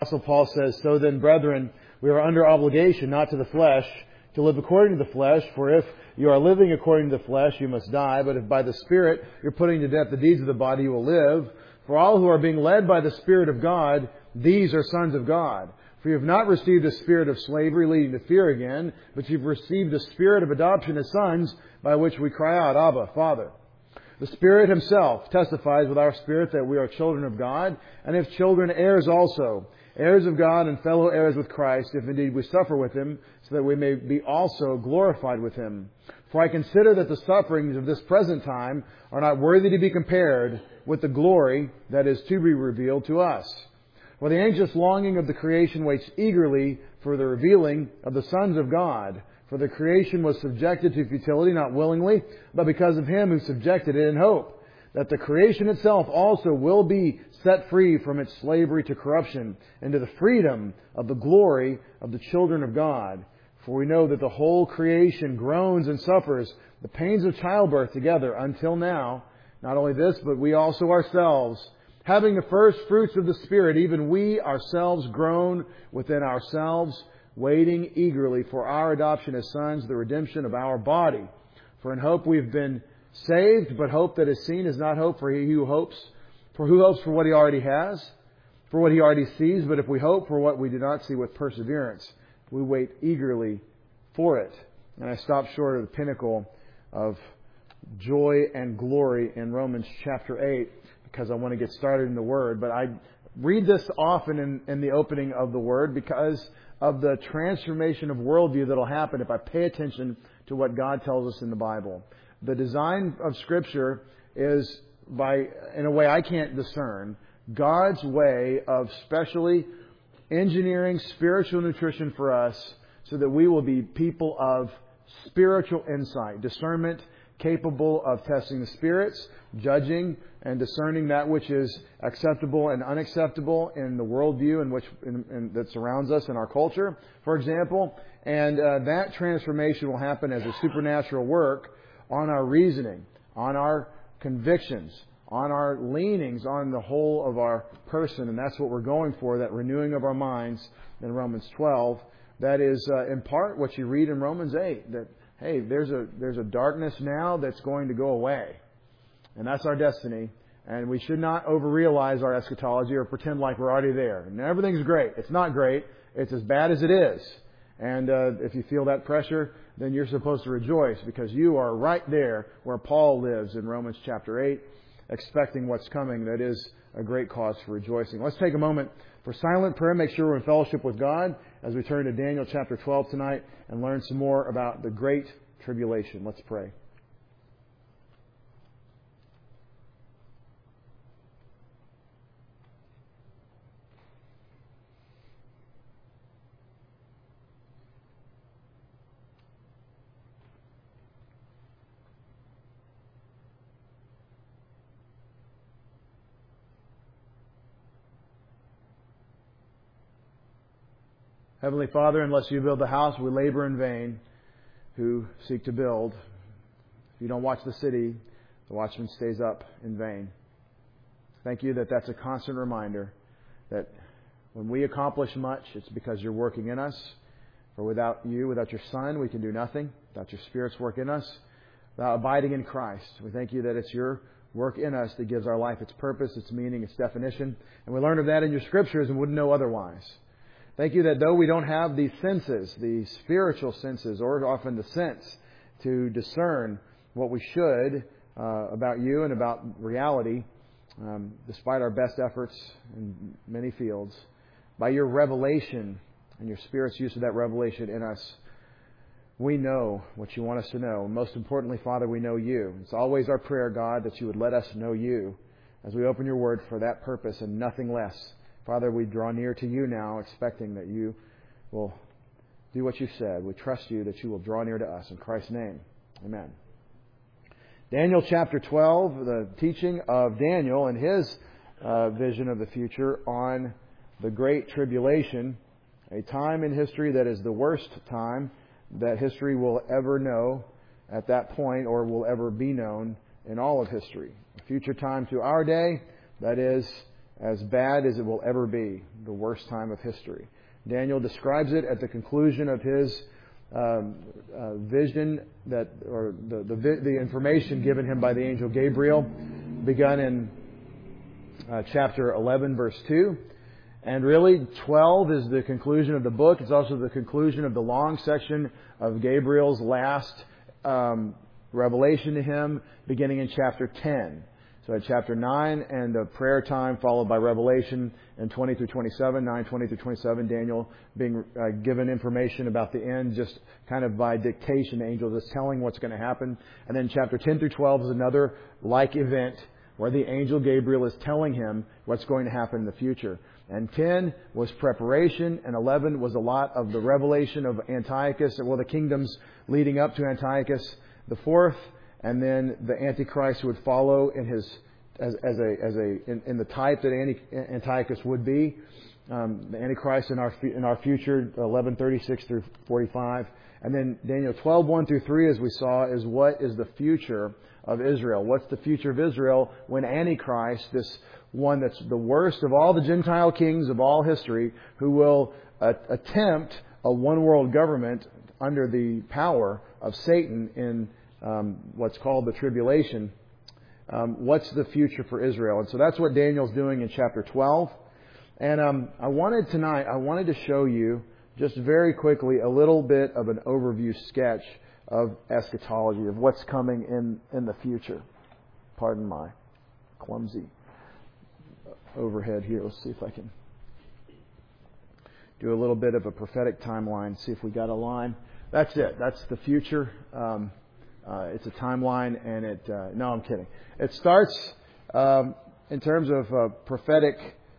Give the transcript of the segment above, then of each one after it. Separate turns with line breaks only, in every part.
Apostle Paul says, "So then, brethren, we are under obligation, not to the flesh, to live according to the flesh. For if you are living according to the flesh, you must die. But if by the Spirit you're putting to death the deeds of the body, you will live. For all who are being led by the Spirit of God, these are sons of God. For you have not received a spirit of slavery leading to fear again, but you've received the Spirit of adoption as sons, by which we cry out, Abba, Father." The Spirit Himself testifies with our spirit that we are children of God, and if children, heirs also, heirs of God and fellow heirs with Christ, if indeed we suffer with Him, so that we may be also glorified with Him. For I consider that the sufferings of this present time are not worthy to be compared with the glory that is to be revealed to us. For the anxious longing of the creation waits eagerly for the revealing of the sons of God. For the creation was subjected to futility, not willingly, but because of Him who subjected it in hope, that the creation itself also will be set free from its slavery to corruption into the freedom of the glory of the children of God. For we know that the whole creation groans and suffers the pains of childbirth together until now. Not only this, but we also ourselves, having the first fruits of the Spirit, even we ourselves groan within ourselves, waiting eagerly for our adoption as sons, the redemption of our body. For in hope we've been saved, but hope that is seen is not hope. For he who hopes, for who hopes for what he already has, for what he already sees? But if we hope for what we do not see with perseverance, we wait eagerly for it. And I stop short of the pinnacle of joy and glory in Romans chapter 8 because I want to get started in the Word. But I read this often in the opening of the Word because of the transformation of worldview that will happen if I pay attention to what God tells us in the Bible. The design of Scripture is, in a way I can't discern, God's way of specially engineering spiritual nutrition for us so that we will be people of spiritual insight, discernment, capable of testing the spirits, judging and discerning that which is acceptable and unacceptable in the worldview that surrounds us in our culture, for example. And that transformation will happen as a supernatural work on our reasoning, on our convictions, on our leanings, on the whole of our person. And that's what we're going for, that renewing of our minds in Romans 12. That is in part what you read in Romans 8, that, hey, there's a darkness now that's going to go away. And that's our destiny. And we should not overrealize our eschatology or pretend like we're already there. And everything's great. It's not great. It's as bad as it is. And if you feel that pressure, then you're supposed to rejoice because you are right there where Paul lives in Romans chapter 8, expecting what's coming. That is a great cause for rejoicing. Let's take a moment for silent prayer. Make sure we're in fellowship with God as we turn to Daniel chapter 12 tonight and learn some more about the great tribulation. Let's pray. Heavenly Father, unless you build the house, we labor in vain who seek to build. If you don't watch the city, the watchman stays up in vain. Thank you that that's a constant reminder that when we accomplish much, it's because you're working in us. For without you, without your Son, we can do nothing. Without your Spirit's work in us, without abiding in Christ. We thank you that it's your work in us that gives our life its purpose, its meaning, its definition. And we learn of that in your Scriptures and wouldn't know otherwise. Thank you that though we don't have these senses, the spiritual senses, or often the sense to discern what we should about you and about reality, despite our best efforts in many fields, by your revelation and your Spirit's use of that revelation in us, we know what you want us to know. And most importantly, Father, we know you. It's always our prayer, God, that you would let us know you as we open your word for that purpose and nothing less. Father, we draw near to you now, expecting that you will do what you said. We trust you that you will draw near to us. In Christ's name, amen. Daniel chapter 12, the teaching of Daniel and his vision of the future on the Great Tribulation, a time in history that is the worst time that history will ever know at that point or will ever be known in all of history. A future time to our day that is as bad as it will ever be, the worst time of history. Daniel describes it at the conclusion of his vision, or the information given him by the angel Gabriel, begun in chapter 11, verse 2. And really, 12 is the conclusion of the book. It's also the conclusion of the long section of Gabriel's last revelation to him, beginning in chapter 10. So at chapter 9 and a prayer time followed by Revelation and 20 through 27, 9, 20 through 27, Daniel being given information about the end just kind of by dictation. The angel is telling what's going to happen. And then chapter 10 through 12 is another like event where the angel Gabriel is telling him what's going to happen in the future. And 10 was preparation, and 11 was a lot of the revelation of Antiochus, well, the kingdoms leading up to Antiochus the fourth, and then the Antichrist who would follow in his in the type that Antiochus would be. The Antichrist in our future, 11:36 through 45, and then Daniel 12:1 through 3, as we saw, is what is the future of Israel? What's the future of Israel when Antichrist, this one that's the worst of all the Gentile kings of all history, who will attempt a one-world government under the power of Satan in what's called the tribulation. What's the future for Israel? And so that's what Daniel's doing in chapter 12. And I wanted to show you just very quickly a little bit of an overview sketch of eschatology, of what's coming in the future. Pardon my clumsy overhead here. Let's see if I can do a little bit of a prophetic timeline, see if we got a line. That's it. That's the future. It's a timeline, and no, I'm kidding. It starts in terms of prophetic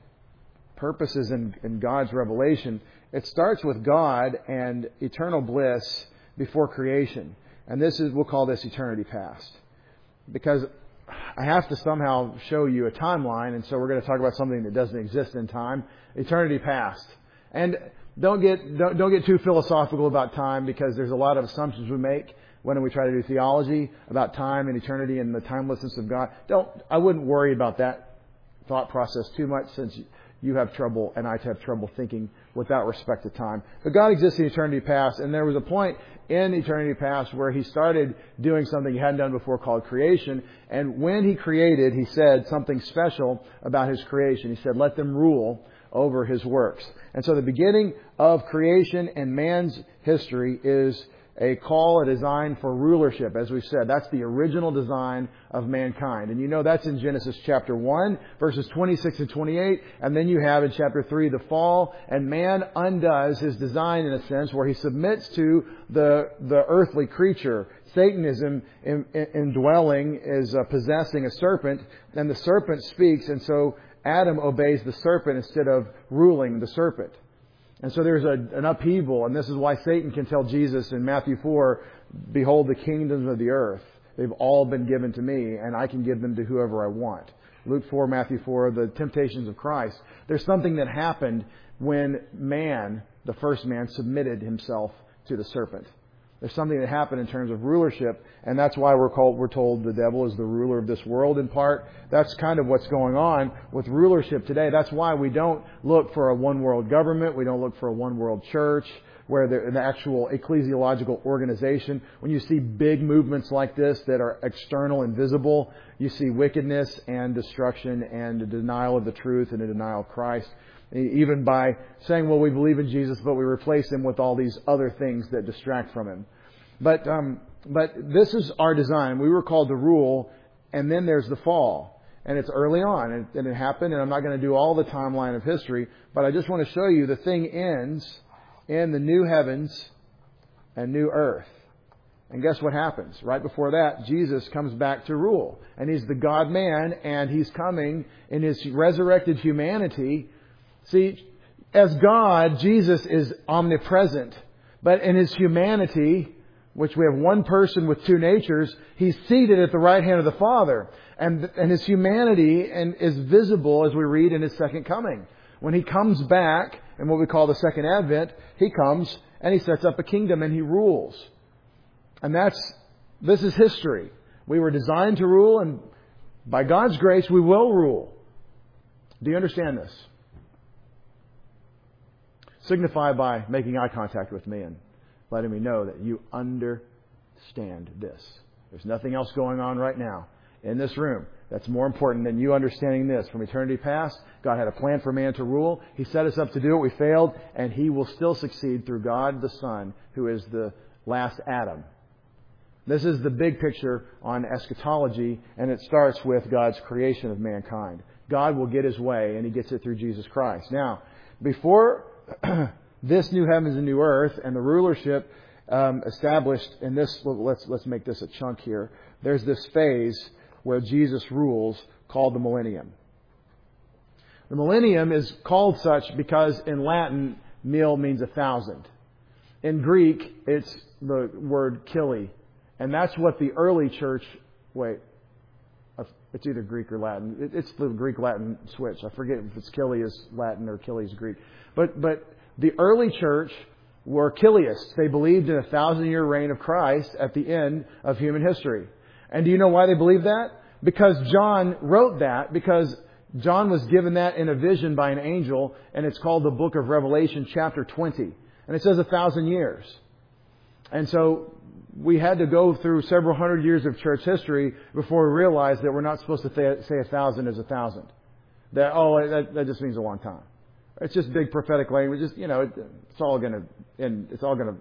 purposes in God's revelation. It starts with God and eternal bliss before creation. And we'll call this eternity past. Because I have to somehow show you a timeline, and so we're going to talk about something that doesn't exist in time. Eternity past. And don't get too philosophical about time, because there's a lot of assumptions we make when we try to do theology about time and eternity and the timelessness of God. I wouldn't worry about that thought process too much, since you have trouble and I have trouble thinking without respect to time. But God exists in eternity past, and there was a point in eternity past where He started doing something He hadn't done before called creation. And when He created, He said something special about His creation. He said, let them rule over His works. And so the beginning of creation and man's history is a call, a design for rulership. As we said, that's the original design of mankind. And you know that's in Genesis chapter 1, verses 26 and 28. And then you have in chapter 3 the fall, and man undoes his design in a sense where he submits to the earthly creature. Satan is indwelling, is possessing a serpent, and the serpent speaks, and so Adam obeys the serpent instead of ruling the serpent. And so there's an upheaval, and this is why Satan can tell Jesus in Matthew 4, behold, the kingdoms of the earth, they've all been given to me, and I can give them to whoever I want. Luke 4, Matthew 4, the temptations of Christ. There's something that happened when man, the first man, submitted himself to the serpent. There's something that happened in terms of rulership, and that's why we're told the devil is the ruler of this world in part. That's kind of what's going on with rulership today. That's why we don't look for a one-world government. We don't look for a one-world church where the actual ecclesiological organization. When you see big movements like this that are external and visible, you see wickedness and destruction and a denial of the truth and a denial of Christ. Even by saying, well, we believe in Jesus, but we replace Him with all these other things that distract from Him. But this is our design. We were called to rule, and then there's the fall. And it's early on, and it happened, and I'm not going to do all the timeline of history, but I just want to show you the thing ends in the new heavens and new earth. And guess what happens? Right before that, Jesus comes back to rule. And He's the God-man, and He's coming in His resurrected humanity. See, as God, Jesus is omnipresent. But in His humanity, which we have one person with two natures, He's seated at the right hand of the Father. And His humanity is visible as we read in His second coming. When He comes back, in what we call the second advent, He comes and He sets up a kingdom and He rules. And this is history. We were designed to rule, and by God's grace we will rule. Do you understand this? Signify by making eye contact with me and letting me know that you understand this. There's nothing else going on right now in this room that's more important than you understanding this. From eternity past, God had a plan for man to rule. He set us up to do it. We failed, and He will still succeed through God the Son, who is the last Adam. This is the big picture on eschatology, and it starts with God's creation of mankind. God will get His way, and He gets it through Jesus Christ. Now, before this new heavens and new earth and the rulership established in this, let's make this a chunk here. There's this phase where Jesus rules called the millennium. The millennium is called such because in Latin, mil means 1,000. In Greek, it's the word kili. And that's what the early church, it's either Greek or Latin. It's the Greek-Latin switch. I forget if it's kili is Latin or kili is Greek. But the early church were kiliists. They believed in a 1,000-year reign of Christ at the end of human history. And do you know why they believed that? Because John wrote that, because John was given that in a vision by an angel, and it's called the book of Revelation, chapter 20. And it says 1,000 years. And so we had to go through several hundred years of church history before we realized that we're not supposed to say 1,000 is 1,000. That just means a long time. It's just big prophetic language. It's all going to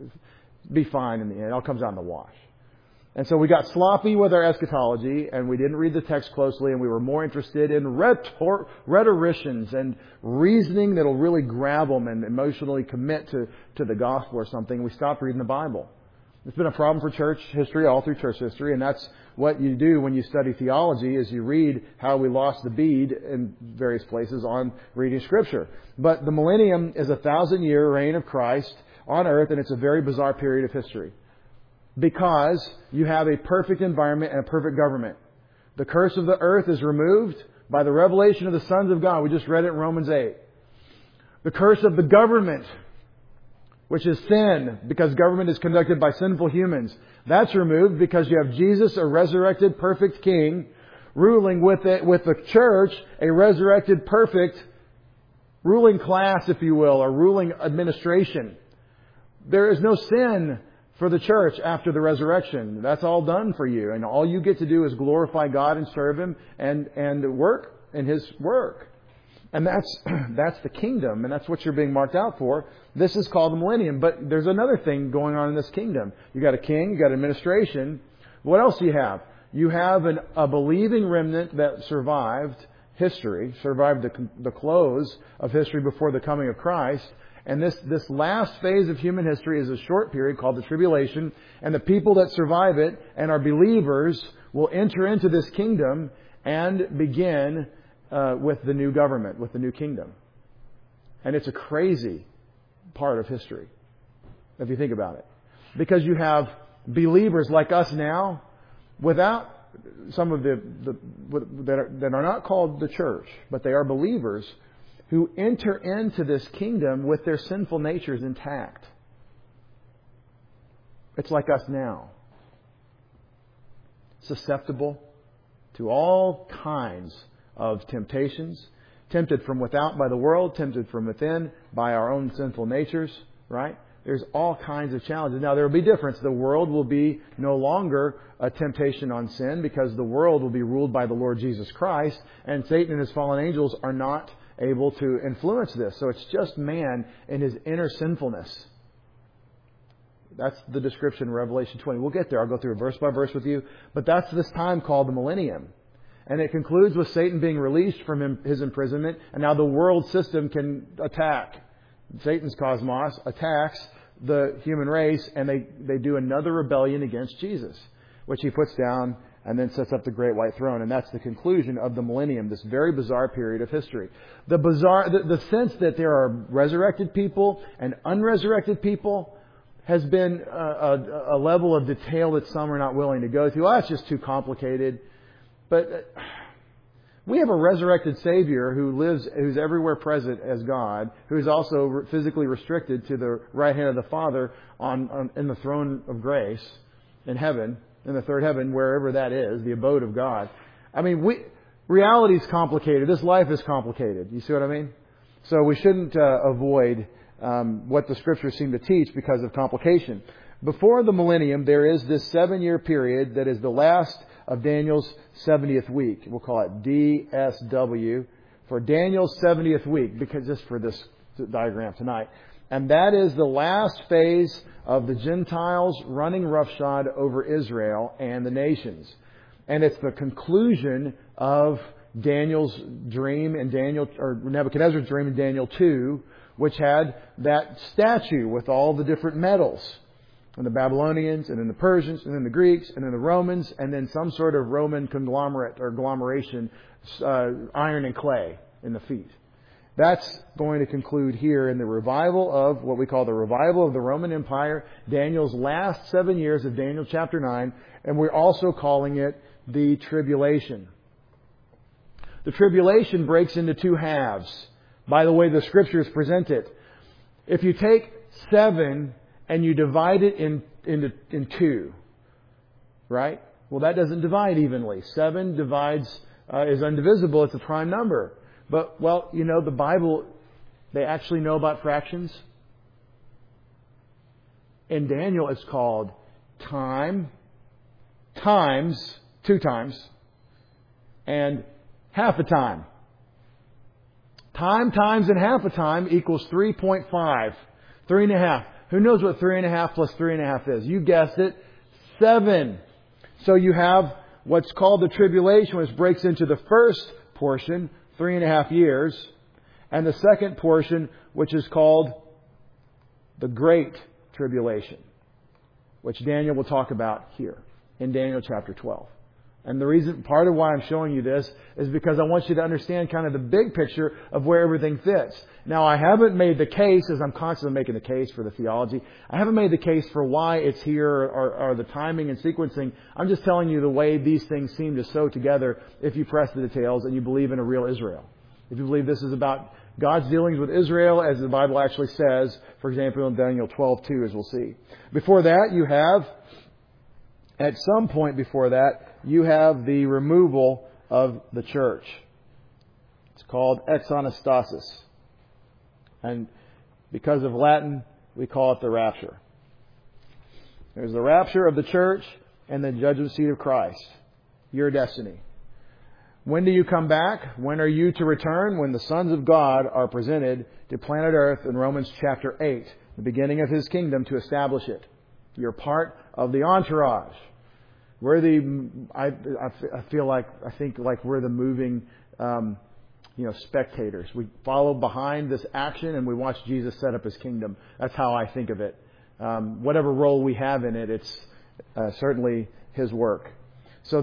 be fine in the end. It all comes out in the wash. And so we got sloppy with our eschatology, and we didn't read the text closely, and we were more interested in rhetoricians and reasoning that'll really grab them and emotionally commit to the gospel or something. We stopped reading the Bible. It's been a problem for church history, all through church history, and that's what you do when you study theology, is you read how we lost the bead in various places on reading Scripture. But the millennium is a 1,000-year reign of Christ on earth, and it's a very bizarre period of history. Because you have a perfect environment and a perfect government. The curse of the earth is removed by the revelation of the sons of God. We just read it in Romans 8. The curse of the government, which is sin, because government is conducted by sinful humans, that's removed because you have Jesus, a resurrected, perfect King, ruling with the church, a resurrected, perfect ruling class, if you will, or ruling administration. There is no sin for the church after the resurrection. That's all done for you. And all you get to do is glorify God and serve Him and work in His work. And that's the kingdom, and that's what you're being marked out for. This is called the millennium. But there's another thing going on in this kingdom. You got a king, you got administration. What else do you have? You have a believing remnant that survived history, survived the close of history before the coming of Christ. And this last phase of human history is a short period called the tribulation. And the people that survive it and are believers will enter into this kingdom and begin with the new government, with the new kingdom. And it's a crazy part of history, if you think about it. Because you have believers like us now, without some of that are not called the church, but they are believers who enter into this kingdom with their sinful natures intact. It's like us now. Susceptible to all kinds of temptations. Tempted from without by the world, tempted from within by our own sinful natures, right? There's all kinds of challenges. Now, there will be difference. The world will be no longer a temptation on sin, because the world will be ruled by the Lord Jesus Christ, and Satan and his fallen angels are not able to influence this. So it's just man in his inner sinfulness. That's the description in Revelation 20. We'll get there. I'll go through verse by verse with you. But that's this time called the millennium. And it concludes with Satan being released from his imprisonment. And now the world system can attack. Satan's cosmos attacks the human race. And they do another rebellion against Jesus, which he puts down and then sets up the great white throne. And that's the conclusion of the millennium, this very bizarre period of history. The sense that there are resurrected people and unresurrected people has been a level of detail that some are not willing to go through. Oh, it's just too complicated. But we have a resurrected Savior who's everywhere present as God, who is also physically restricted to the right hand of the Father in the throne of grace in heaven, in the third heaven, wherever that is, the abode of God. I mean, reality is complicated. This life is complicated. You see what I mean? So we shouldn't avoid what the Scriptures seem to teach because of complication. Before the millennium, there is this 7-year period that is the last of Daniel's 70th week. We'll call it DSW for Daniel's 70th week, because just for this diagram tonight. And that is the last phase of the Gentiles running roughshod over Israel and the nations. And it's the conclusion of Daniel's dream and Nebuchadnezzar's dream in Daniel 2, which had that statue with all the different metals. And the Babylonians, and then the Persians, and then the Greeks, and then the Romans, and then some sort of Roman conglomerate or agglomeration, iron and clay in the feet. That's going to conclude here in the revival of what we call the revival of the Roman Empire, Daniel's last 7 years of Daniel chapter 9, and we're also calling it the tribulation. The tribulation breaks into two halves, by the way the Scriptures present it. If you take 7 and you divide it in 2, right? Well, that doesn't divide evenly. 7 divides, is indivisible. It's a prime number. But, well, you know, the Bible, they actually know about fractions. In Daniel, it's called time times, 2 times, and half a time. Time times and half a time equals 3.5. 3.5. Who knows what 3.5 plus 3.5 is? You guessed it. 7. So you have what's called the tribulation, which breaks into the first portion, 3.5 years, and the second portion, which is called the Great Tribulation, which Daniel will talk about here in Daniel chapter 12. And the reason, part of why I'm showing you this is because I want you to understand kind of the big picture of where everything fits. Now, I haven't made the case, as I'm constantly making the case for the theology, I haven't made the case for why it's here or the timing and sequencing. I'm just telling you the way these things seem to sew together if you press the details and you believe in a real Israel. If you believe this is about God's dealings with Israel, as the Bible actually says, for example, in Daniel 12:2, as we'll see. Before that, you have, at some point before that, you have the removal of the church. It's called exanastasis. And because of Latin, we call it the rapture. There's the rapture of the church and the judgment seat of Christ. Your destiny. When do you come back? When are you to return? When the sons of God are presented to planet Earth in Romans chapter 8, the beginning of His kingdom, to establish it. You're part of the entourage. We're I think we're the moving, spectators. We follow behind this action and we watch Jesus set up His kingdom. That's how I think of it. Whatever role we have in it, it's certainly His work. So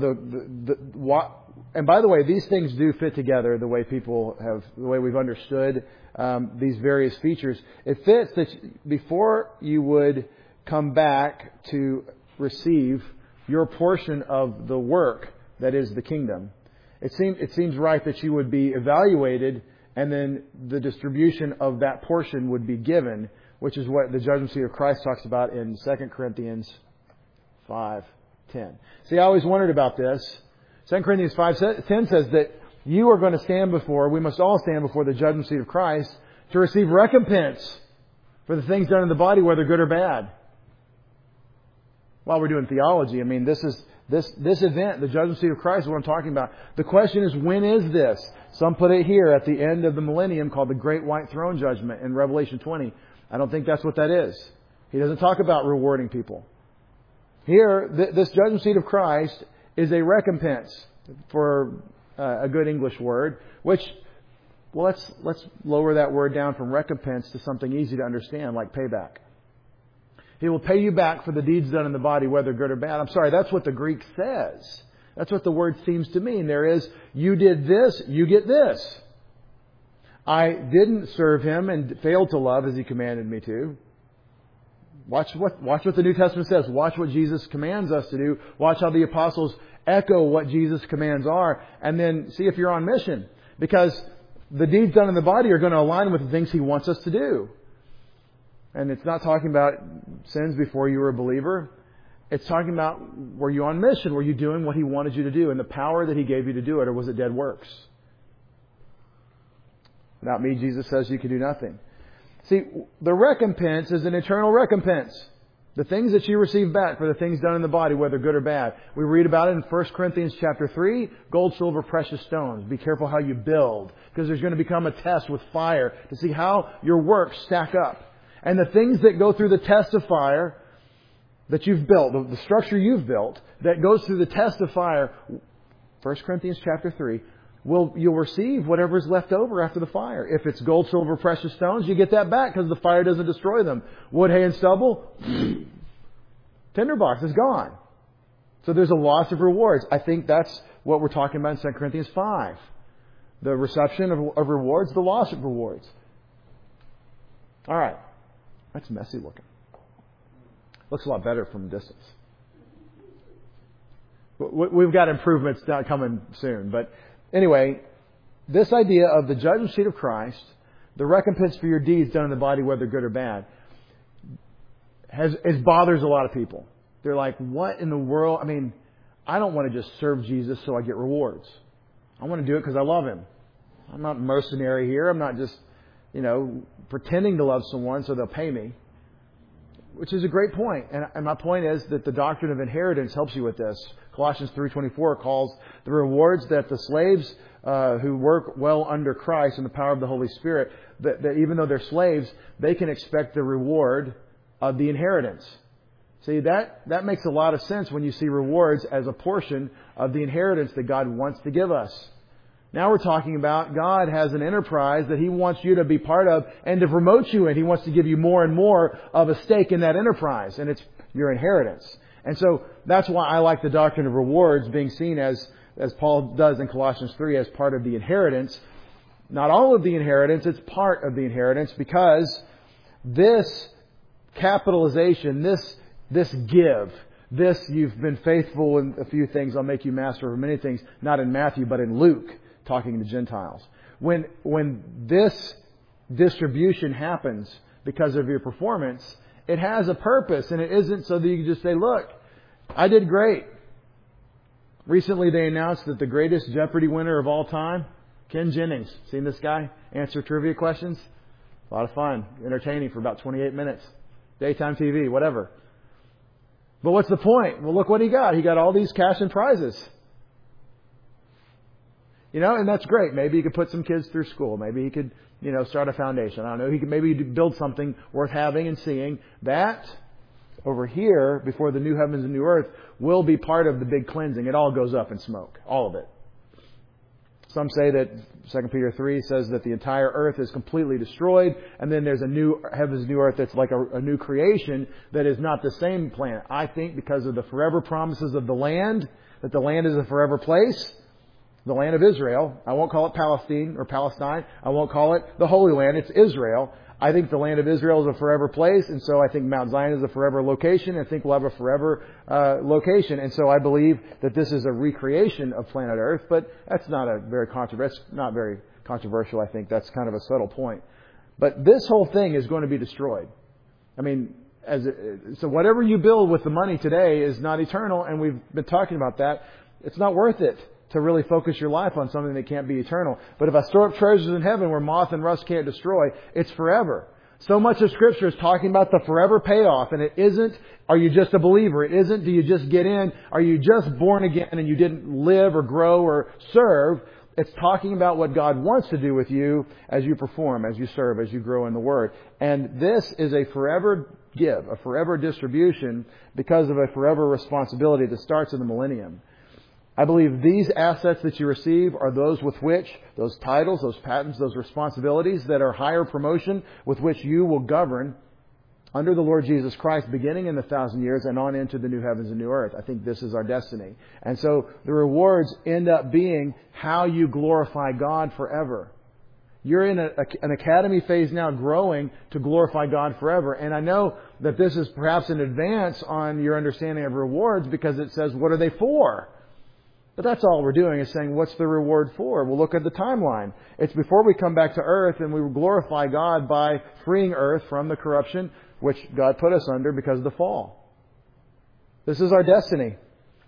and by the way, these things do fit together the way the way we've understood these various features. It fits that before you would come back to receive your portion of the work that is the kingdom, it seems right that you would be evaluated and then the distribution of that portion would be given, which is what the judgment seat of Christ talks about in 2 Corinthians 5:10. See, I always wondered about this. 2 Corinthians 5:10 says that you are going to we must all stand before the judgment seat of Christ to receive recompense for the things done in the body, whether good or bad. While we're doing theology, I mean, this event, the judgment seat of Christ, is what I'm talking about. The question is, when is this? Some put it here at the end of the millennium, called the Great White Throne Judgment in Revelation 20. I don't think that's what that is. He doesn't talk about rewarding people. Here, this judgment seat of Christ is a recompense, for a good English word, which, well, let's lower that word down from recompense to something easy to understand, like payback. He will pay you back for the deeds done in the body, whether good or bad. I'm sorry, that's what the Greek says. That's what the word seems to mean. There is, you did this, you get this. I didn't serve Him and failed to love as He commanded me to. Watch what the New Testament says. Watch what Jesus commands us to do. Watch how the apostles echo what Jesus' commands are. And then see if you're on mission. Because the deeds done in the body are going to align with the things He wants us to do. And it's not talking about sins before you were a believer. It's talking about, were you on mission? Were you doing what He wanted you to do and the power that He gave you to do it, or was it dead works? Without me, Jesus says, you can do nothing. See, the recompense is an eternal recompense. The things that you receive back for the things done in the body, whether good or bad. We read about it in 1 Corinthians chapter 3, gold, silver, precious stones. Be careful how you build, because there's going to become a test with fire to see how your works stack up. And the things that go through the test of fire that you've built, the structure you've built, that goes through the test of fire, 1 Corinthians chapter 3, you'll receive whatever is left over after the fire. If it's gold, silver, precious stones, you get that back because the fire doesn't destroy them. Wood, hay, and stubble, tinderbox is gone. So there's a loss of rewards. I think that's what we're talking about in 2 Corinthians 5. The reception of rewards, the loss of rewards. All right. That's messy looking. Looks a lot better from a distance. We've got improvements coming soon. But anyway, this idea of the judgment seat of Christ, the recompense for your deeds done in the body, whether good or bad, it bothers a lot of people. They're like, what in the world? I mean, I don't want to just serve Jesus so I get rewards. I want to do it because I love Him. I'm not mercenary here. I'm not just, pretending to love someone so they'll pay me. Which is a great point. And my point is that the doctrine of inheritance helps you with this. Colossians 3:24 calls the rewards that the slaves who work well under Christ and the power of the Holy Spirit, that even though they're slaves, they can expect the reward of the inheritance. See, that makes a lot of sense when you see rewards as a portion of the inheritance that God wants to give us. Now we're talking about God has an enterprise that He wants you to be part of and to promote you in. He wants to give you more and more of a stake in that enterprise, and it's your inheritance. And so that's why I like the doctrine of rewards being seen as Paul does in Colossians 3, as part of the inheritance. Not all of the inheritance, it's part of the inheritance, because this capitalization, this give, this you've been faithful in a few things, I'll make you master of many things, not in Matthew, but in Luke, talking to Gentiles. When this distribution happens because of your performance, it has a purpose, and it isn't so that you can just say, look, I did great. Recently they announced that the greatest Jeopardy winner of all time, Ken Jennings. Seen this guy answer trivia questions? A lot of fun. Entertaining for about 28 minutes. Daytime TV, whatever. But what's the point? Well, look what he got. He got all these cash and prizes. And that's great. Maybe he could put some kids through school. Maybe he could, start a foundation. I don't know. He could maybe build something worth having and seeing. That over here, before the new heavens and new earth, will be part of the big cleansing. It all goes up in smoke. All of it. Some say that 2 Peter 3 says that the entire earth is completely destroyed, and then there's a new heavens and new earth that's like a new creation that is not the same planet. I think because of the forever promises of the land, that the land is a forever place. The land of Israel. I won't call it Palestine or Palestine. I won't call it the Holy Land. It's Israel. I think the land of Israel is a forever place, and so I think Mount Zion is a forever location. I think we'll have a forever location, and so I believe that this is a recreation of planet Earth. But that's not very controversial. I think that's kind of a subtle point. But this whole thing is going to be destroyed. I mean, so whatever you build with the money today is not eternal, and we've been talking about that. It's not worth it to really focus your life on something that can't be eternal. But if I store up treasures in heaven where moth and rust can't destroy, it's forever. So much of Scripture is talking about the forever payoff. And it isn't, are you just a believer? It isn't, do you just get in? Are you just born again and you didn't live or grow or serve? It's talking about what God wants to do with you as you perform, as you serve, as you grow in the Word. And this is a forever give, a forever distribution because of a forever responsibility that starts in the millennium. I believe these assets that you receive are those with which, those titles, those patents, those responsibilities that are higher promotion with which you will govern under the Lord Jesus Christ beginning in the 1,000 years and on into the new heavens and new earth. I think this is our destiny. And so the rewards end up being how you glorify God forever. You're in an academy phase now growing to glorify God forever. And I know that this is perhaps an advance on your understanding of rewards because it says, what are they for? But that's all we're doing is saying, what's the reward for? We'll look at the timeline. It's before we come back to earth and we glorify God by freeing earth from the corruption which God put us under because of the fall. This is our destiny.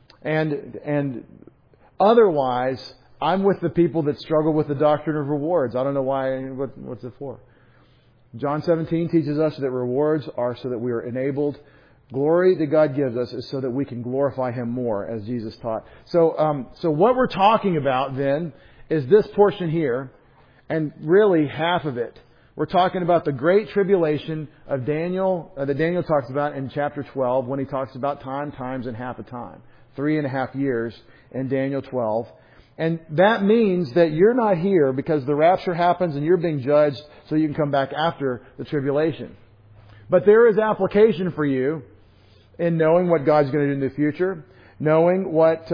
And otherwise, I'm with the people that struggle with the doctrine of rewards. I don't know why. What's it for? John 17 teaches us that rewards are so that we are enabled. Glory that God gives us is so that we can glorify Him more, as Jesus taught. So what we're talking about then is this portion here, and really half of it. We're talking about the great tribulation of Daniel, that Daniel talks about in chapter 12 when he talks about time, times, and half a time. 3.5 years in Daniel 12. And that means that you're not here because the rapture happens and you're being judged so you can come back after the tribulation. But there is application for you in knowing what God's going to do in the future, knowing what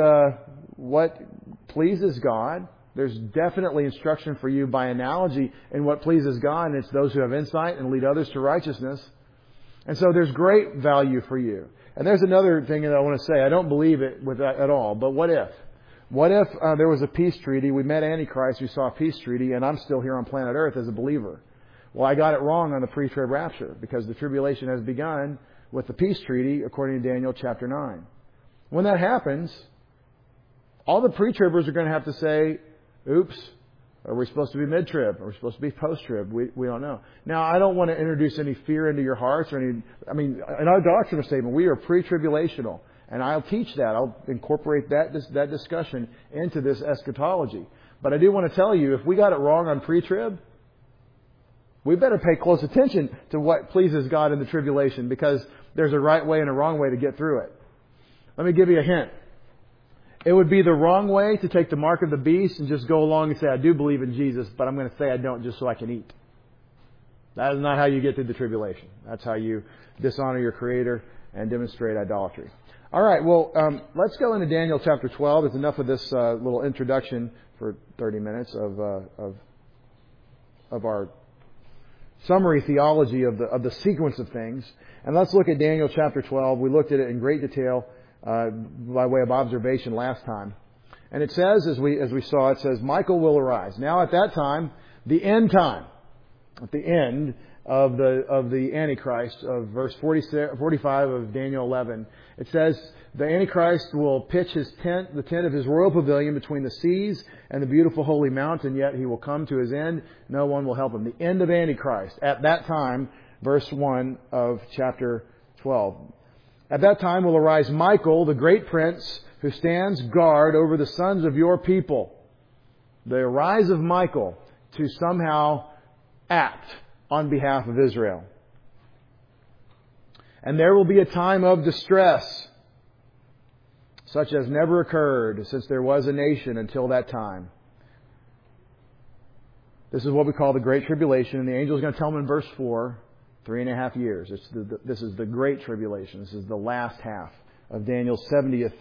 pleases God. There's definitely instruction for you by analogy in what pleases God, and it's those who have insight and lead others to righteousness. And so there's great value for you. And there's another thing that I want to say. I don't believe it with that at all, but what if? What if there was a peace treaty? We met Antichrist, we saw a peace treaty, and I'm still here on planet Earth as a believer. Well, I got it wrong on the pre-trib rapture because the tribulation has begun with the peace treaty according to Daniel chapter 9. When that happens, all the pre-tribbers are going to have to say, oops, are we supposed to be mid-trib? Are we supposed to be post-trib? We don't know. Now, I don't want to introduce any fear into your hearts in our doctrinal statement, we are pre-tribulational. And I'll teach that. I'll incorporate that discussion into this eschatology. But I do want to tell you, if we got it wrong on pre-trib, we better pay close attention to what pleases God in the tribulation, because there's a right way and a wrong way to get through it. Let me give you a hint. It would be the wrong way to take the mark of the beast and just go along and say, I do believe in Jesus, but I'm going to say I don't just so I can eat. That is not how you get through the tribulation. That's how you dishonor your Creator and demonstrate idolatry. All right, well, let's go into Daniel chapter 12. There's enough of this little introduction for 30 minutes of our summary theology of the sequence of things. And let's look at Daniel chapter 12. We looked at it in great detail by way of observation last time. And it says, as we saw, it says, Michael will arise. Now at that time, the end time, at the end of the Antichrist, of verse 45 of Daniel 11, it says, the Antichrist will pitch his tent, the tent of his royal pavilion between the seas and the beautiful holy mountain, yet he will come to his end. No one will help him. The end of Antichrist. At that time, verse 1 of chapter 12. At that time will arise Michael, the great prince, who stands guard over the sons of your people. The rise of Michael to somehow act on behalf of Israel. And there will be a time of distress, such as never occurred since there was a nation until that time. This is what we call the Great Tribulation, and the angel is going to tell them in verse 4, 3.5 years. This is the Great Tribulation. This is the last half of Daniel's 70th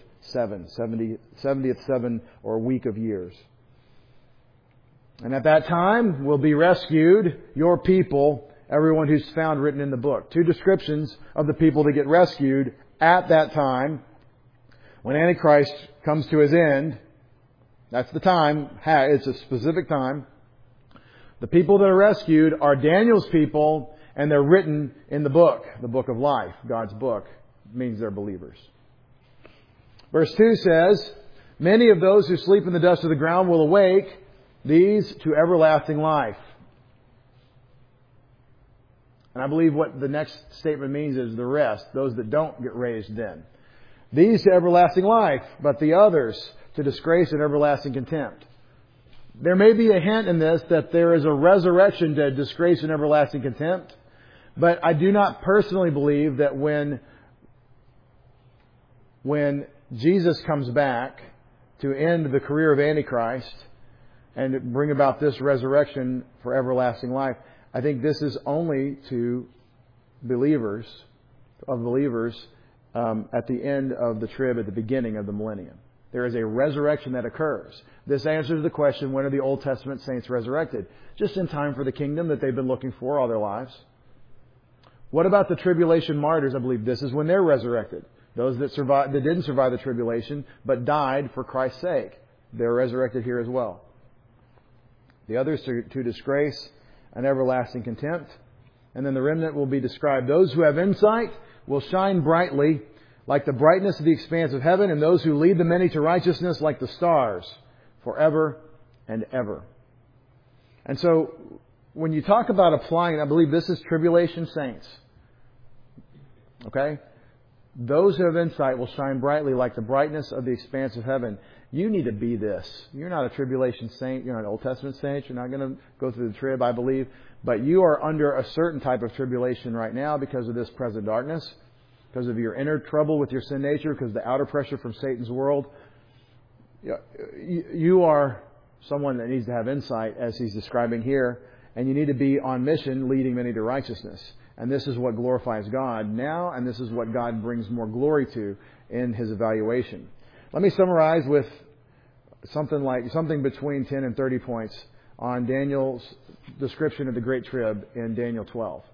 seven or week of years. And at that time will be rescued your people, everyone who's found written in the book. 2 descriptions of the people that get rescued at that time. When Antichrist comes to his end, that's the time. It's a specific time. The people that are rescued are Daniel's people, and they're written in the book of life, God's book. It means they're believers. Verse 2 says, many of those who sleep in the dust of the ground will awake, these to everlasting life. And I believe what the next statement means is the rest, those that don't get raised then. These to everlasting life, but the others to disgrace and everlasting contempt. There may be a hint in this that there is a resurrection to disgrace and everlasting contempt, but I do not personally believe that when Jesus comes back to end the career of Antichrist and bring about this resurrection for everlasting life, I think this is only to believers at the end of the trib, at the beginning of the millennium. There is a resurrection that occurs. This answers the question, when are the Old Testament saints resurrected? Just in time for the kingdom that they've been looking for all their lives. What about the tribulation martyrs? I believe this is when they're resurrected. Those that didn't survive the tribulation, but died for Christ's sake. They're resurrected here as well. The others to disgrace and everlasting contempt. And then the remnant will be described. Those who have insight will shine brightly like the brightness of the expanse of heaven, and those who lead the many to righteousness like the stars, forever and ever. And so, when you talk about applying, I believe this is tribulation saints. Okay? Those who have insight will shine brightly like the brightness of the expanse of heaven. You need to be this. You're not a tribulation saint. You're not an Old Testament saint. You're not going to go through the trib, I believe. But you are under a certain type of tribulation right now because of this present darkness, because of your inner trouble with your sin nature, because of the outer pressure from Satan's world. You are someone that needs to have insight, as he's describing here, and you need to be on mission, leading many to righteousness. And this is what glorifies God now, and this is what God brings more glory to in His evaluation. Let me summarize with something between 10 and 30 points on Daniel's description of the Great Trib in Daniel 12.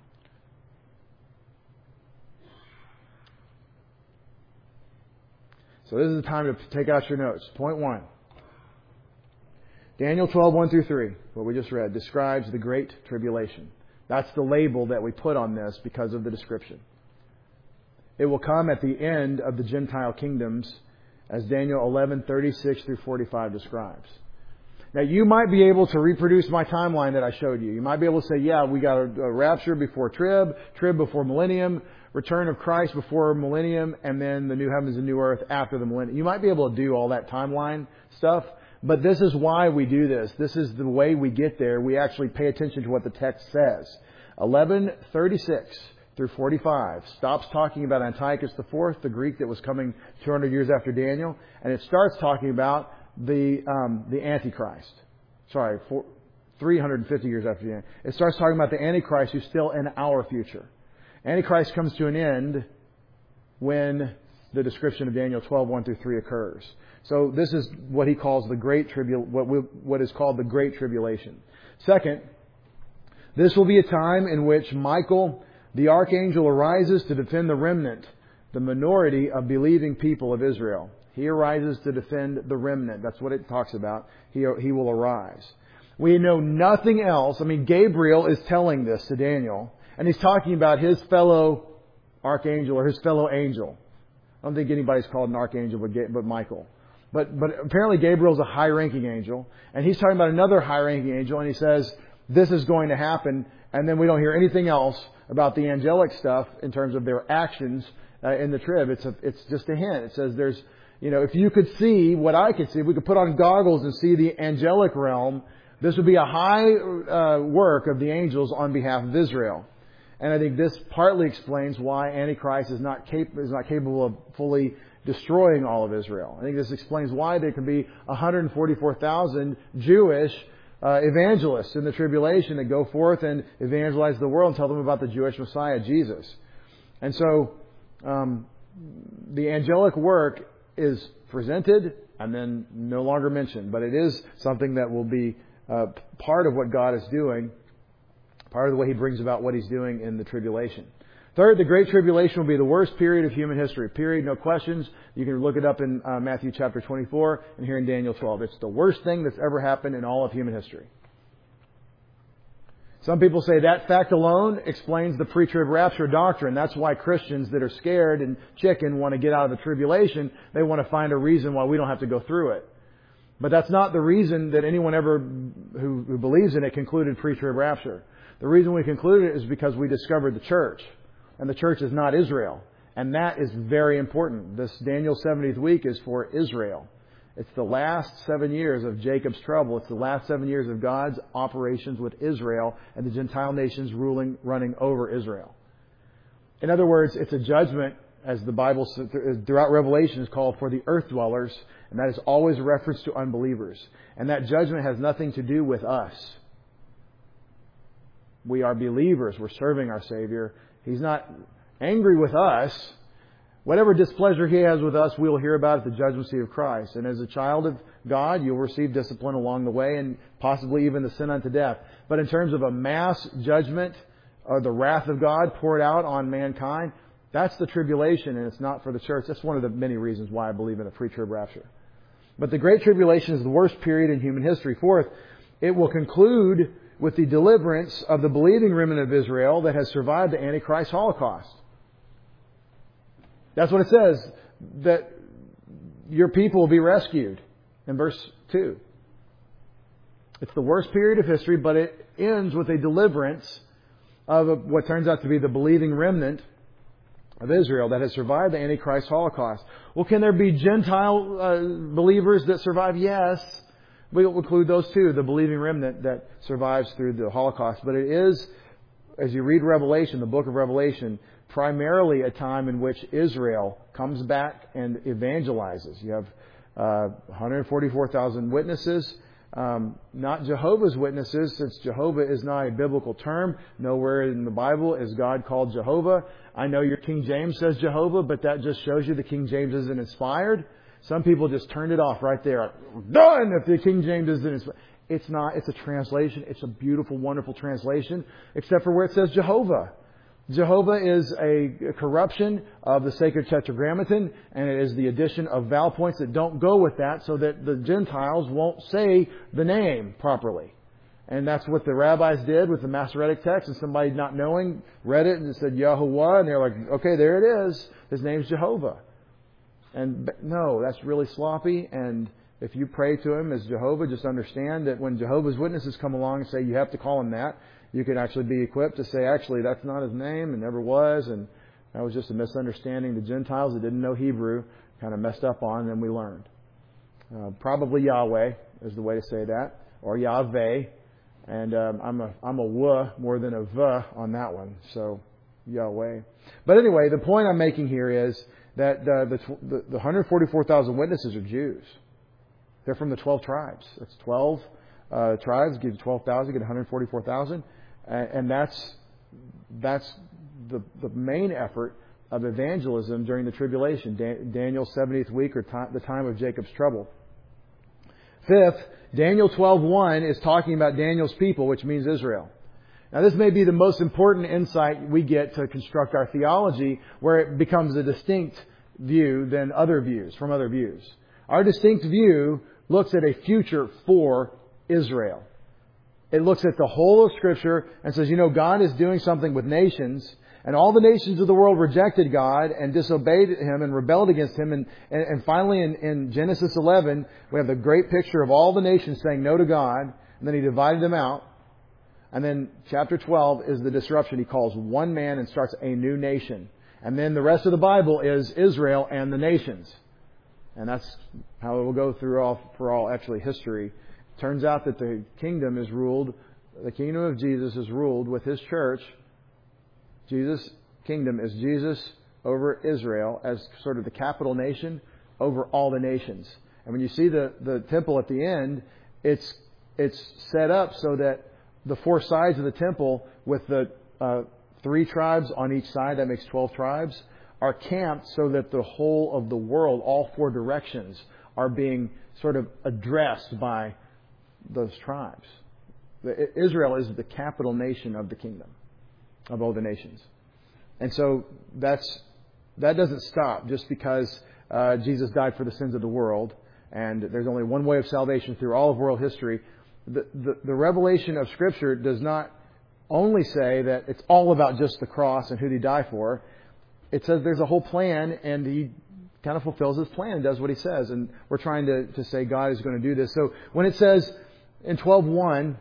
So this is the time to take out your notes. Point 1. Daniel 12, 1 through 3, what we just read, describes the Great Tribulation. That's the label that we put on this because of the description. It will come at the end of the Gentile kingdoms, as Daniel 11, 36 through 45 describes. Now, you might be able to reproduce my timeline that I showed you. You might be able to say, yeah, we got a rapture before trib before millennium, return of Christ before millennium, and then the new heavens and new earth after the millennium. You might be able to do all that timeline stuff, but this is why we do this. This is the way we get there. We actually pay attention to what the text says. 11:36 through 45 stops talking about Antiochus IV, the Greek that was coming 200 years after Daniel, and it starts talking about the Antichrist. 350 years after Daniel. It starts talking about the Antichrist who's still in our future. Antichrist comes to an end when the description of Daniel 12, 1 through 3 occurs. So this is what he calls the Great what is called the Great Tribulation. Second, this will be a time in which Michael, the archangel, arises to defend the remnant, the minority of believing people of Israel. He arises to defend the remnant. That's what it talks about. He will arise. We know nothing else. I mean, Gabriel is telling this to Daniel, and he's talking about his fellow archangel or his fellow angel. I don't think anybody's called an archangel but Michael. But apparently Gabriel's a high-ranking angel, and he's talking about another high-ranking angel, and he says, this is going to happen, and then we don't hear anything else about the angelic stuff in terms of their actions in the trib. It's just a hint. It says there's, if you could see what I could see, if we could put on goggles and see the angelic realm, this would be a high work of the angels on behalf of Israel. And I think this partly explains why Antichrist is not capable of fully destroying all of Israel. I think this explains why there can be 144,000 Jewish evangelists in the tribulation that go forth and evangelize the world and tell them about the Jewish Messiah, Jesus. And so the angelic work is presented and then no longer mentioned. But it is something that will be part of what God is doing, part of the way He brings about what He's doing in the tribulation. Third, the Great Tribulation will be the worst period of human history. Period, no questions. You can look it up in Matthew chapter 24 and here in Daniel 12. It's the worst thing that's ever happened in all of human history. Some people say that fact alone explains the pre-trib rapture doctrine. That's why Christians that are scared and chicken want to get out of the tribulation. They want to find a reason why we don't have to go through it. But that's not the reason that anyone ever who believes in it concluded pre-trib rapture. The reason we concluded it is because we discovered the church. And the church is not Israel. And that is very important. This Daniel 70th week is for Israel. It's the last 7 years of Jacob's trouble. It's the last 7 years of God's operations with Israel and the Gentile nations running over Israel. In other words, it's a judgment, as the Bible throughout Revelation is called, for the earth dwellers. And that is always a reference to unbelievers. And that judgment has nothing to do with us. We are believers. We're serving our Savior. He's not angry with us. Whatever displeasure He has with us, we'll hear about at the judgment seat of Christ. And as a child of God, you'll receive discipline along the way and possibly even the sin unto death. But in terms of a mass judgment or the wrath of God poured out on mankind, that's the tribulation, and it's not for the church. That's one of the many reasons why I believe in a pre-trib rapture. But the Great Tribulation is the worst period in human history. Fourth, it will conclude with the deliverance of the believing remnant of Israel that has survived the Antichrist Holocaust. That's what it says, that your people will be rescued in verse 2. It's the worst period of history, but it ends with a deliverance of what turns out to be the believing remnant of Israel that has survived the Antichrist Holocaust. Well, can there be Gentile believers that survive? Yes. We'll include those too, the believing remnant that survives through the Holocaust. But it is, as you read Revelation, the book of Revelation, primarily a time in which Israel comes back and evangelizes. You have 144,000 witnesses. Not Jehovah's Witnesses, since Jehovah is not a biblical term. Nowhere in the Bible is God called Jehovah. I know your King James says Jehovah, but that just shows you the King James isn't inspired. Some people just turned it off right there. Done if the King James isn't inspired. It's not. It's a translation. It's a beautiful, wonderful translation, except for where it says Jehovah. Jehovah is a corruption of the sacred tetragrammaton, and it is the addition of vowel points that don't go with that so that the Gentiles won't say the name properly. And that's what the rabbis did with the Masoretic text, and somebody not knowing read it and said Yahuwah, and they're like, okay, there it is. His name's Jehovah. And no, that's really sloppy, and if you pray to Him as Jehovah, just understand that when Jehovah's Witnesses come along and say you have to call Him that, you can actually be equipped to say, actually, that's not His name and never was, and that was just a misunderstanding. The Gentiles that didn't know Hebrew kind of messed up on, and we learned. Probably Yahweh is the way to say that, or Yahweh, and I'm a w more than a v on that one, so Yahweh. But anyway, the point I'm making here is that the 144,000 witnesses are Jews. They're from the 12 tribes. That's 12 tribes, give 12,000, get 144,000. And that's the main effort of evangelism during the tribulation. Daniel's 70th week, or the time of Jacob's trouble. Fifth, Daniel 12:1 is talking about Daniel's people, which means Israel. Now, this may be the most important insight we get to construct our theology, where it becomes a distinct view than other views, from other views. Our distinct view looks at a future for Israel. It looks at the whole of Scripture and says, God is doing something with nations, and all the nations of the world rejected God and disobeyed Him and rebelled against Him. And finally in Genesis 11, we have the great picture of all the nations saying no to God, and then He divided them out. And then chapter 12 is the disruption. He calls one man and starts a new nation. And then the rest of the Bible is Israel and the nations. And that's how it will go through for all history. Turns out that the kingdom of Jesus is ruled with His church. Jesus' kingdom is Jesus over Israel as sort of the capital nation over all the nations. And when you see the temple at the end, it's set up so that the four sides of the temple with the 3 tribes on each side, that makes 12 tribes, are camped so that the whole of the world, all 4 directions, are being sort of addressed by those tribes. Israel is the capital nation of the kingdom, of all the nations. And so that doesn't stop just because Jesus died for the sins of the world, and there's only one way of salvation through all of world history. The revelation of Scripture does not only say that it's all about just the cross and who He died for. It says there's a whole plan, and He kind of fulfills His plan and does what He says. And we're trying to say God is going to do this. So when it says in 12:1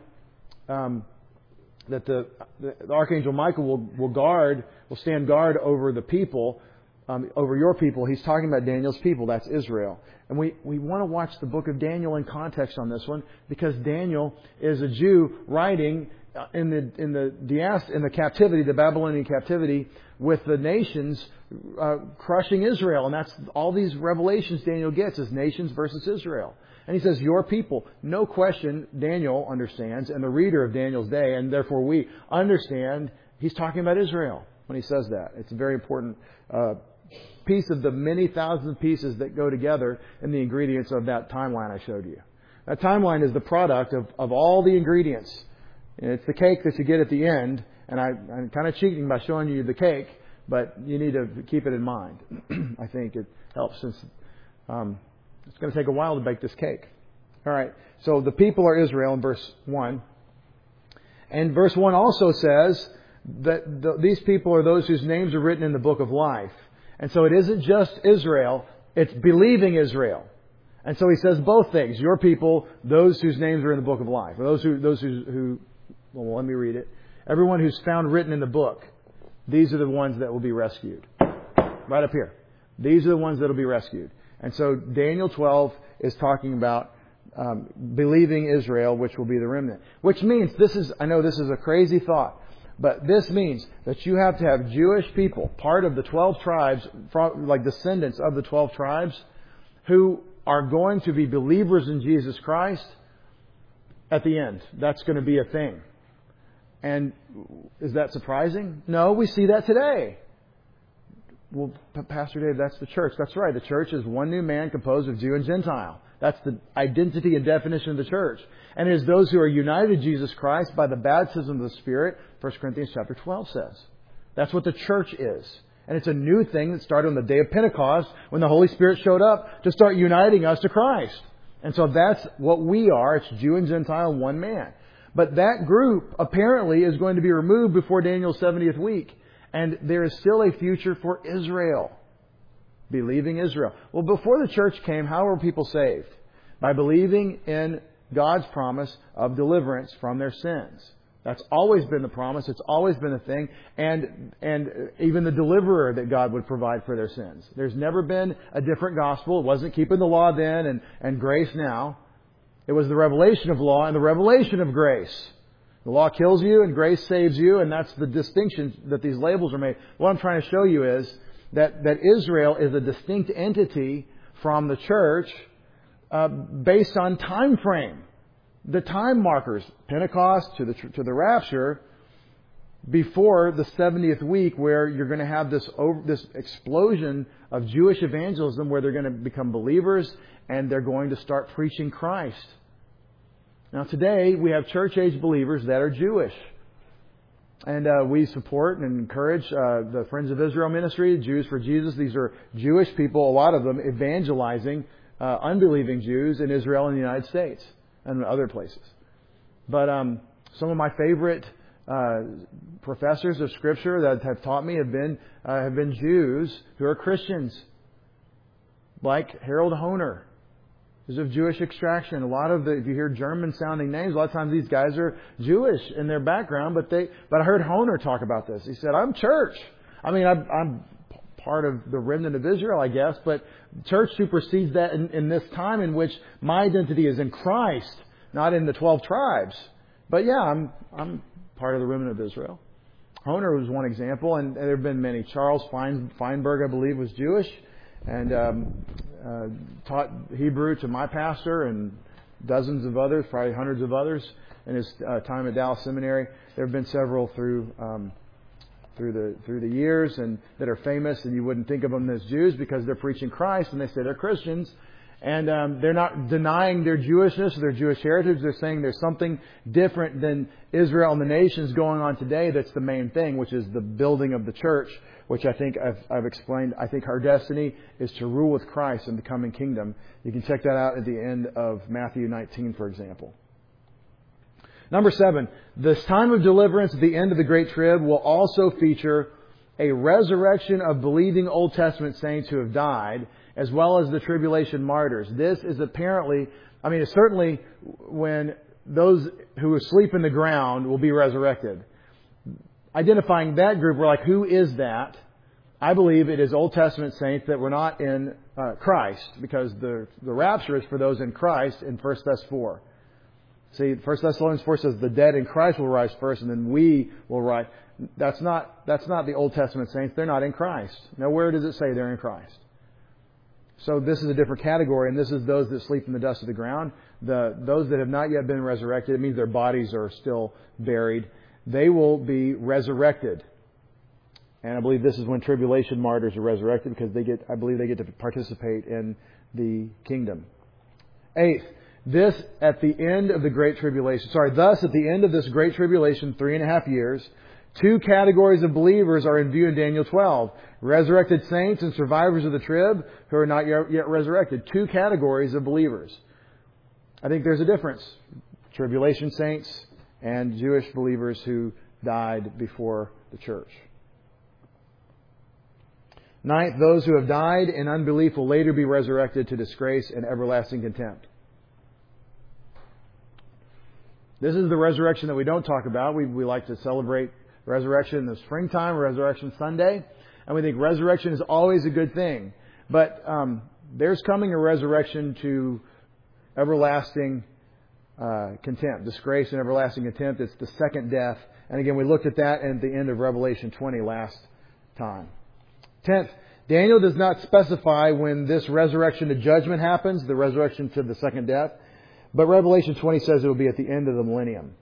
that the Archangel Michael will stand guard over the people, over your people, he's talking about Daniel's people. That's Israel. And we want to watch the book of Daniel in context on this one, because Daniel is a Jew writing in the captivity, the Babylonian captivity, with the nations crushing Israel. And that's all these revelations Daniel gets is nations versus Israel. And he says, your people. No question, Daniel understands, and the reader of Daniel's day, and therefore we understand, he's talking about Israel when he says that. It's a very important piece of the many thousand pieces that go together in the ingredients of that timeline I showed you. That timeline is the product of all the ingredients. And it's the cake that you get at the end, and I'm kind of cheating by showing you the cake, but you need to keep it in mind. I think it helps, since it's going to take a while to bake this cake. All right, so the people are Israel in verse 1. And verse 1 also says that these people are those whose names are written in the book of life. And so it isn't just Israel, it's believing Israel. And so he says both things. Your people, those whose names are in the book of life. Or those who well, let me read it. Everyone who's found written in the book, these are the ones that will be rescued. Right up here. These are the ones that will be rescued. And so Daniel 12 is talking about believing Israel, which will be the remnant. Which means, I know this is a crazy thought, but this means that you have to have Jewish people, part of the 12 tribes, like descendants of the 12 tribes, who are going to be believers in Jesus Christ at the end. That's going to be a thing. And is that surprising? No, we see that today. Well, Pastor Dave, that's the church. That's right. The church is one new man composed of Jew and Gentile. That's the identity and definition of the church. And it is those who are united to Jesus Christ by the baptism of the Spirit, 1 Corinthians chapter 12 says. That's what the church is. And it's a new thing that started on the day of Pentecost when the Holy Spirit showed up to start uniting us to Christ. And so that's what we are. It's Jew and Gentile, one man. But that group apparently is going to be removed before Daniel's 70th week. And there is still a future for Israel. Believing Israel. Well, before the church came, how were people saved? By believing in God's promise of deliverance from their sins. That's always been the promise. It's always been the thing. And even the deliverer that God would provide for their sins. There's never been a different gospel. It wasn't keeping the law then and grace now. It was the revelation of law and the revelation of grace. The law kills you and grace saves you, and that's the distinction that these labels are made. What I'm trying to show you is that Israel is a distinct entity from the church based on time frame. The time markers, Pentecost to the rapture, before the 70th week, where you're going to have this explosion of Jewish evangelism where they're going to become believers and they're going to start preaching Christ. Now today we have church-age believers that are Jewish. And we support and encourage the Friends of Israel ministry, Jews for Jesus. These are Jewish people, a lot of them, evangelizing unbelieving Jews in Israel and the United States and other places. But some of my favorite professors of Scripture that have taught me have been Jews who are Christians, like Harold Honer. Is of Jewish extraction. A lot of if you hear German-sounding names, a lot of times these guys are Jewish in their background. But I heard Honer talk about this. He said, "I'm church. I mean, I'm part of the remnant of Israel, I guess. But church supersedes that in this time in which my identity is in Christ, not in the 12 tribes. But yeah, I'm part of the remnant of Israel." Honer was one example, and there have been many. Charles Feinberg, I believe, was Jewish, and taught Hebrew to my pastor and dozens of others, probably hundreds of others in his time at Dallas Seminary. There have been several through the years and that are famous, and you wouldn't think of them as Jews because they're preaching Christ and they say they're Christians. And they're not denying their Jewishness or their Jewish heritage. They're saying there's something different than Israel and the nations going on today that's the main thing, which is the building of the church, which I think I've explained. I think our destiny is to rule with Christ in the coming kingdom. You can check that out at the end of Matthew 19, for example. Number 7, this time of deliverance at the end of the Great Trib will also feature a resurrection of believing Old Testament saints who have died, as well as the tribulation martyrs. This is apparently, it's certainly when those who sleep in the ground will be resurrected. Identifying that group, we're like, who is that? I believe it is Old Testament saints that were not in Christ, because the rapture is for those in Christ in 1 Thess 4. See, 1 Thessalonians 4 says the dead in Christ will rise first, and then we will rise. That's not the Old Testament saints. They're not in Christ. Nowhere does it say they're in Christ. So this is a different category, and this is those that sleep in the dust of the ground. Those that have not yet been resurrected, it means their bodies are still buried. They will be resurrected. And I believe this is when tribulation martyrs are resurrected, because I believe they get to participate in the kingdom. 8th, thus at the end of this Great Tribulation, 3.5 years, 2 categories of believers are in view in Daniel 12. Resurrected saints and survivors of the trib who are not yet resurrected. 2 categories of believers. I think there's a difference. Tribulation saints and Jewish believers who died before the church. Ninth, those who have died in unbelief will later be resurrected to disgrace and everlasting contempt. This is the resurrection that we don't talk about. We like to celebrate resurrection in the springtime, Resurrection Sunday, and we think resurrection is always a good thing. But there's coming a resurrection to everlasting contempt, disgrace and everlasting contempt. It's the second death. And again, we looked at that at the end of Revelation 20 last time. 10th, Daniel does not specify when this resurrection to judgment happens, the resurrection to the second death. But Revelation 20 says it will be at the end of the millennium.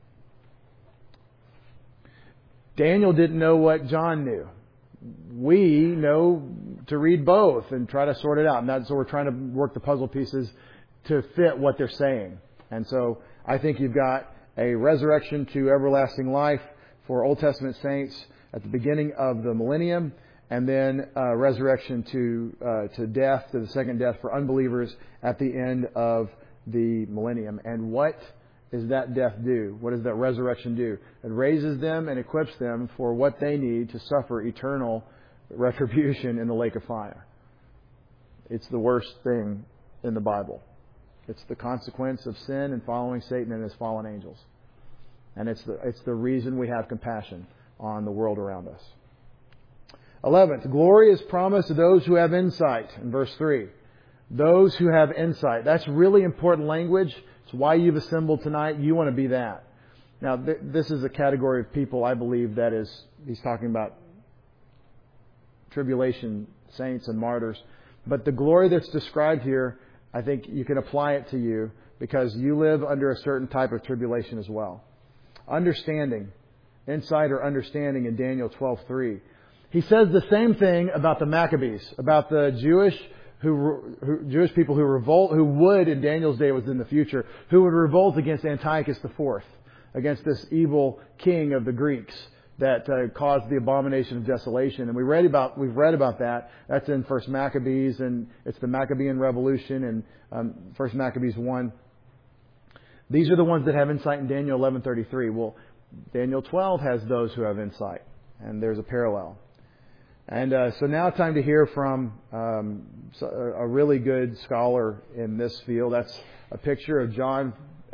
Daniel didn't know what John knew. We know to read both and try to sort it out. And so we're trying to work the puzzle pieces to fit what they're saying. And so I think you've got a resurrection to everlasting life for Old Testament saints at the beginning of the millennium, and then resurrection to death, to the second death for unbelievers at the end of the millennium. And what does that death do? What does that resurrection do? It raises them and equips them for what they need to suffer eternal retribution in the lake of fire. It's the worst thing in the Bible. It's the consequence of sin and following Satan and his fallen angels. And it's the reason we have compassion on the world around us. 11th, glory is promised to those who have insight, in verse 3. Those who have insight. That's really important language. It's why you've assembled tonight. You want to be that. Now, this is a category of people, I believe, that is, he's talking about tribulation saints and martyrs. But the glory that's described here, I think you can apply it to you because you live under a certain type of tribulation as well. Understanding, insight or understanding in Daniel 12:3. He says the same thing about the Maccabees, about the Jewish people who revolt, who would, in Daniel's day, was in the future, who would revolt against Antiochus IV, against this evil king of the Greeks that caused the abomination of desolation. And we've read about that. That's in First Maccabees, and it's the Maccabean Revolution in First Maccabees 1. These are the ones that have insight in Daniel 11:33. Well, Daniel 12 has those who have insight, and there's a parallel. And so now it's time to hear from a really good scholar in this field. That's a picture of John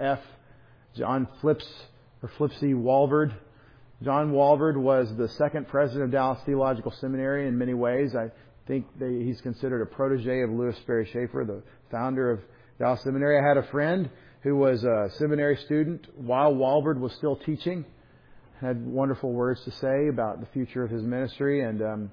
Flipsy Walvoord. John Walvoord was the second president of Dallas Theological Seminary in many ways. I think he's considered a protege of Lewis Sperry Chafer, the founder of Dallas Seminary. I had a friend who was a seminary student while Walvoord was still teaching. Had wonderful words to say about the future of his ministry, and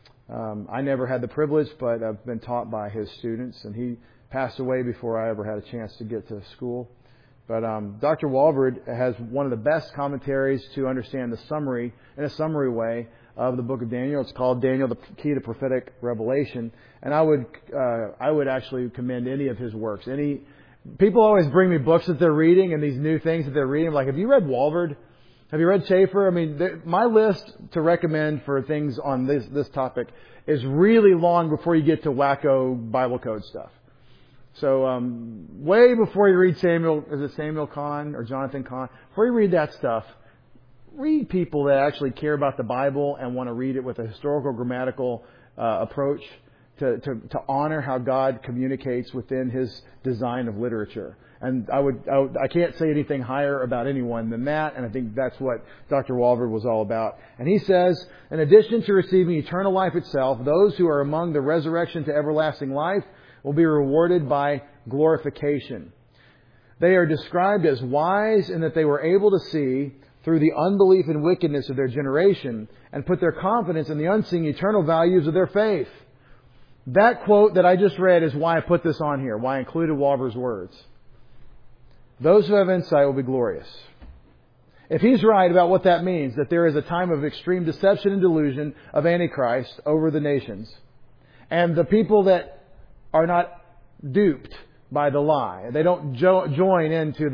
I never had the privilege, but I've been taught by his students, and he passed away before I ever had a chance to get to school. But Dr. Walvoord has one of the best commentaries to understand the summary, in a summary way, of the book of Daniel. It's called Daniel, the Key to Prophetic Revelation. And I would actually commend any of his works. People always bring me books that they're reading and these new things that they're reading. Like, have you read Walvoord? Have you read Chafer? I mean, my list to recommend for things on this topic is really long before you get to wacko Bible code stuff. So, way before you read Samuel Kahn or Jonathan Kahn, before you read that stuff, read people that actually care about the Bible and want to read it with a historical, grammatical approach to honor how God communicates within His design of literature. And I can't say anything higher about anyone than that, and I think that's what Dr. Walvoord was all about. And he says, in addition to receiving eternal life itself, those who are among the resurrection to everlasting life will be rewarded by glorification. They are described as wise in that they were able to see through the unbelief and wickedness of their generation and put their confidence in the unseen eternal values of their faith. That quote that I just read is why I put this on here, why I included Walvoord's words. Those who have insight will be glorious. If he's right about what that means, that there is a time of extreme deception and delusion of Antichrist over the nations, and the people that are not duped by the lie, they don't join into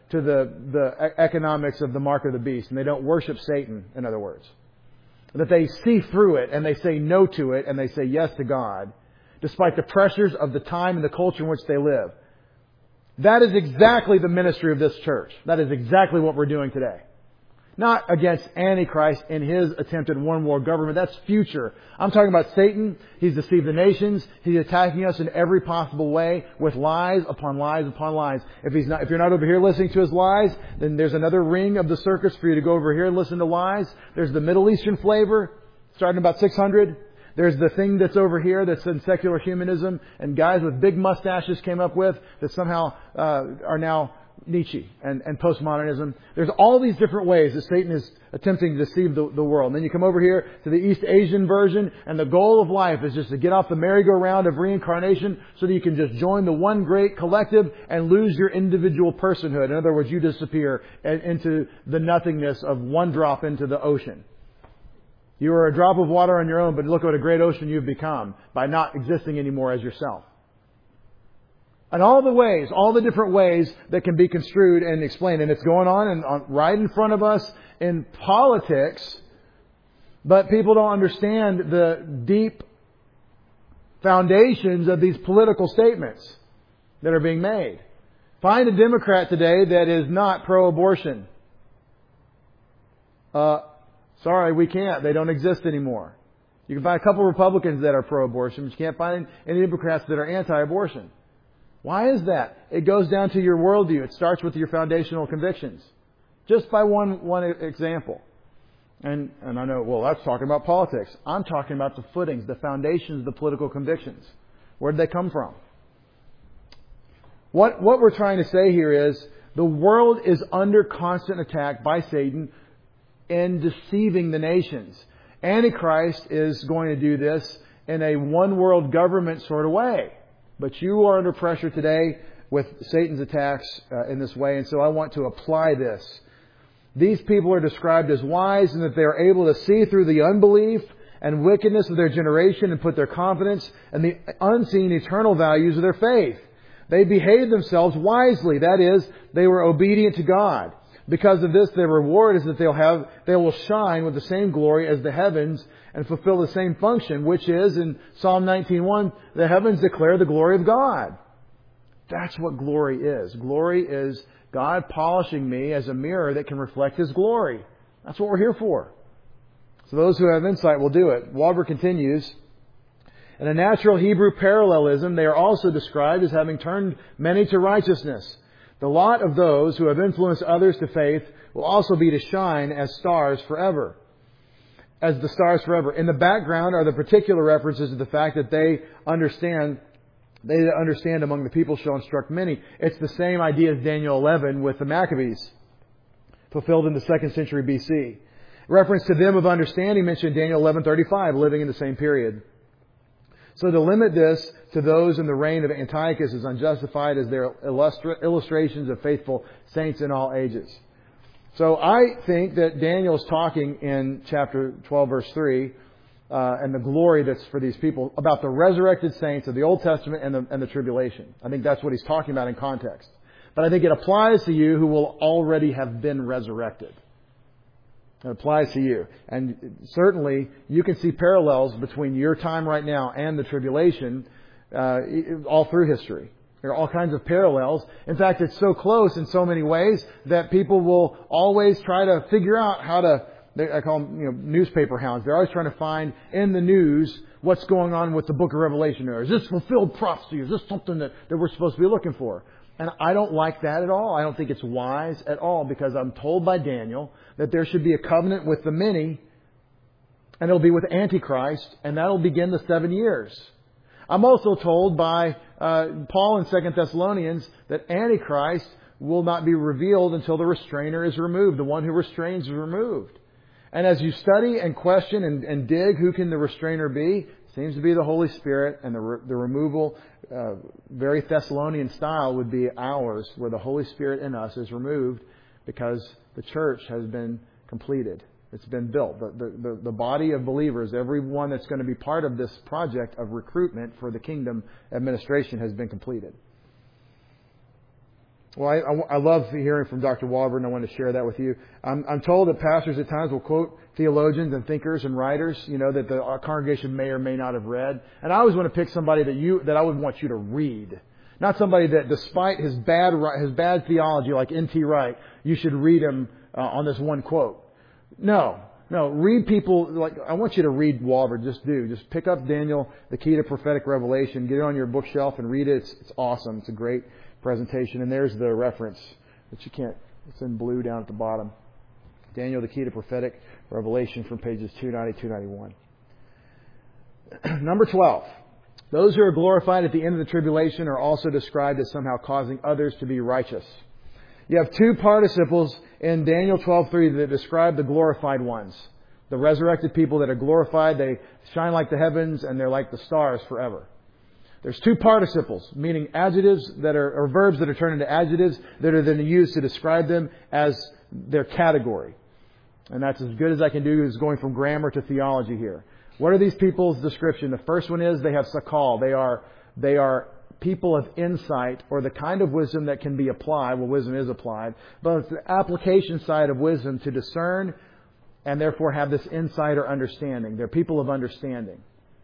the economics of the mark of the beast, and they don't worship Satan, in other words, that they see through it and they say no to it and they say yes to God, despite the pressures of the time and the culture in which they live. That is exactly the ministry of this church. That is exactly what we're doing today. Not against Antichrist in his attempted one world government. That's future. I'm talking about Satan. He's deceived the nations. He's attacking us in every possible way with lies upon lies upon lies. If you're not over here listening to his lies, then there's another ring of the circus for you to go over here and listen to lies. There's the Middle Eastern flavor, starting about 600. There's the thing that's over here that's in secular humanism and guys with big mustaches came up with that somehow are now Nietzsche and postmodernism. There's all these different ways that Satan is attempting to deceive the world. And then you come over here to the East Asian version, and the goal of life is just to get off the merry-go-round of reincarnation so that you can just join the one great collective and lose your individual personhood. In other words, you disappear into the nothingness of one drop into the ocean. You are a drop of water on your own, but look what a great ocean you've become by not existing anymore as yourself. And all the different ways that can be construed and explained. And it's going on right in front of us in politics. But people don't understand the deep foundations of these political statements that are being made. Find a Democrat today that is not pro-abortion. Sorry, we can't. They don't exist anymore. You can find a couple of Republicans that are pro-abortion, but you can't find any Democrats that are anti-abortion. Why is that? It goes down to your worldview. It starts with your foundational convictions. Just by one example. And I know, well, that's talking about politics. I'm talking about the footings, the foundations of the political convictions. Where did they come from? What we're trying to say here is the world is under constant attack by Satan in deceiving the nations. Antichrist is going to do this in a one world government sort of way. But you are under pressure today with Satan's attacks in this way. And so I want to apply this. These people are described as wise in that they are able to see through the unbelief and wickedness of their generation and put their confidence in the unseen eternal values of their faith. They behaved themselves wisely. That is, they were obedient to God. Because of this, their reward is that they will shine with the same glory as the heavens and fulfill the same function, which is, in Psalm 19:1, the heavens declare the glory of God. That's what glory is. Glory is God polishing me as a mirror that can reflect His glory. That's what we're here for. So those who have insight will do it. Walber continues, in a natural Hebrew parallelism, they are also described as having turned many to righteousness. The lot of those who have influenced others to faith will also be to shine as stars forever. As the stars forever. In the background are the particular references to the fact that they understand among the people shall instruct many. It's the same idea as Daniel 11 with the Maccabees, fulfilled in the 2nd century BC. Reference to them of understanding mentioned in Daniel 11:35, living in the same period. So to limit this to those in the reign of Antiochus is unjustified, as their illustrations of faithful saints in all ages. So I think that Daniel is talking in chapter 12, verse 3, and the glory that's for these people, about the resurrected saints of the Old Testament and the tribulation. I think that's what he's talking about in context. But I think it applies to you who will already have been resurrected. It applies to you. And certainly, you can see parallels between your time right now and the tribulation all through history. There are all kinds of parallels. In fact, it's so close in so many ways that people will always try to figure out how to, I call them newspaper hounds. They're always trying to find in the news what's going on with the book of Revelation. Is this fulfilled prophecy? Is this something that we're supposed to be looking for? And I don't like that at all. I don't think it's wise at all, because I'm told by Daniel that there should be a covenant with the many, and it'll be with Antichrist, and that'll begin the 7 years. I'm also told by Paul in 2 Thessalonians that Antichrist will not be revealed until the restrainer is removed. The one who restrains is removed. And as you study and question and dig, who can the restrainer be? It seems to be the Holy Spirit, and the removal, very Thessalonian style, would be ours, where the Holy Spirit in us is removed because the church has been completed. It's been built. The body of believers, everyone that's going to be part of this project of recruitment for the kingdom administration, has been completed. Well, I love hearing from Dr. Walber, and I want to share that with you. I'm told that pastors at times will quote theologians and thinkers and writers, that the congregation may or may not have read. And I always want to pick somebody that I would want you to read. Not somebody that, despite his bad theology, like N.T. Wright, you should read him on this one quote. No, read people, like, I want you to read Walvoord. Just pick up Daniel, The Key to Prophetic Revelation, get it on your bookshelf and read it. It's awesome. It's a great presentation. And there's the reference, but you can't, it's in blue down at the bottom. Daniel, The Key to Prophetic Revelation, from pages 290, 291. Number 12. Those who are glorified at the end of the tribulation are also described as somehow causing others to be righteous. You have two participles in Daniel 12:3 that describe the glorified ones. The resurrected people that are glorified, they shine like the heavens and they're like the stars forever. There's two participles, meaning adjectives that are, or verbs that are turned into adjectives that are then used to describe them as their category. And that's as good as I can do, is going from grammar to theology here. What are these people's description? The first one is they have sakal. They are people of insight, or the kind of wisdom that can be applied. Well, wisdom is applied, but it's the application side of wisdom to discern and therefore have this insight or understanding. They're people of understanding.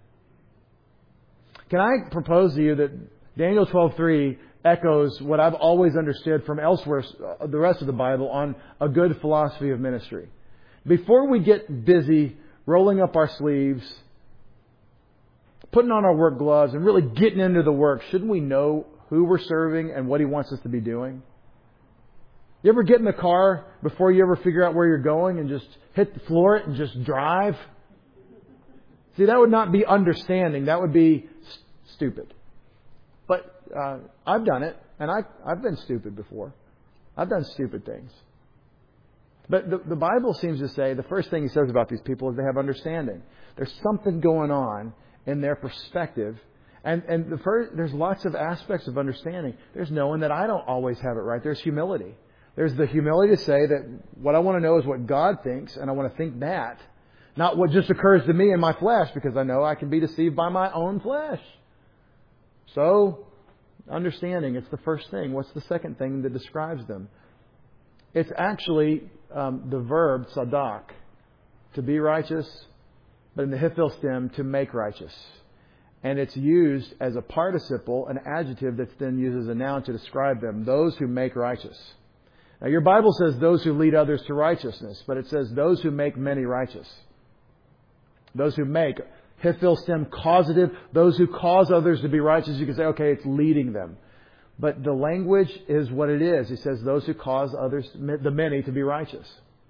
Can I propose to you that Daniel 12:3 echoes what I've always understood from elsewhere, the rest of the Bible, on a good philosophy of ministry? Before we get busy rolling up our sleeves, putting on our work gloves, and really getting into the work, shouldn't we know who we're serving and what He wants us to be doing? You ever get in the car before you ever figure out where you're going and just floor it and just drive? See, that would not be understanding. That would be stupid. But I've done it, and I've been stupid before. I've done stupid things. But the Bible seems to say the first thing He says about these people is they have understanding. There's something going on in their perspective. And there's lots of aspects of understanding. There's knowing that I don't always have it right. There's humility. There's the humility to say that what I want to know is what God thinks, and I want to think that. Not what just occurs to me in my flesh, because I know I can be deceived by my own flesh. So, understanding, it's the first thing. What's the second thing that describes them? It's actually the verb sadak, to be righteous, but in the hifil stem, to make righteous. And it's used as a participle, an adjective that's then used as a noun to describe them, those who make righteous. Now, your Bible says those who lead others to righteousness, but it says those who make many righteous. Those who make, hifil stem, causative, those who cause others to be righteous. You can say, okay, it's leading them. But the language is what it is. He says those who cause others, the many, to be righteous.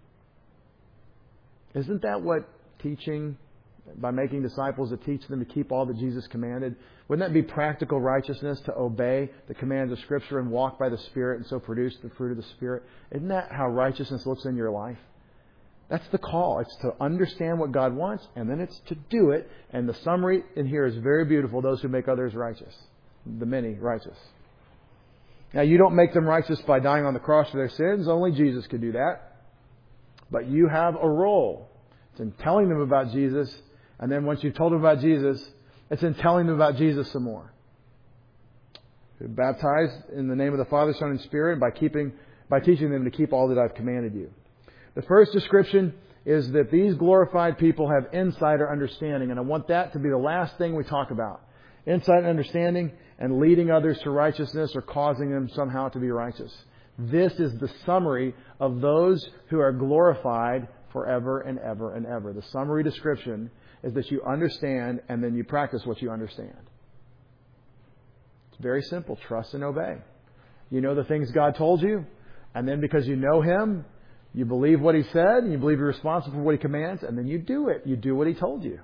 Isn't that what teaching, by making disciples that teach them to keep all that Jesus commanded? Wouldn't that be practical righteousness, to obey the commands of Scripture and walk by the Spirit and so produce the fruit of the Spirit? Isn't that how righteousness looks in your life? That's the call. It's to understand what God wants, and then it's to do it. And the summary in here is very beautiful. Those who make others righteous. The many righteous. Now, you don't make them righteous by dying on the cross for their sins. Only Jesus could do that. But you have a role. It's in telling them about Jesus. And then once you've told them about Jesus, it's in telling them about Jesus some more. You're baptized in the name of the Father, Son, and Spirit by teaching them to keep all that I've commanded you. The first description is that these glorified people have insight or understanding. And I want that to be the last thing we talk about. Insight and understanding, and leading others to righteousness, or causing them somehow to be righteous. This is the summary of those who are glorified forever and ever and ever. The summary description is that you understand and then you practice what you understand. It's very simple. Trust and obey. You know the things God told you, and then because you know Him, you believe what He said, and you believe you're responsible for what He commands, and then you do it. You do what He told you.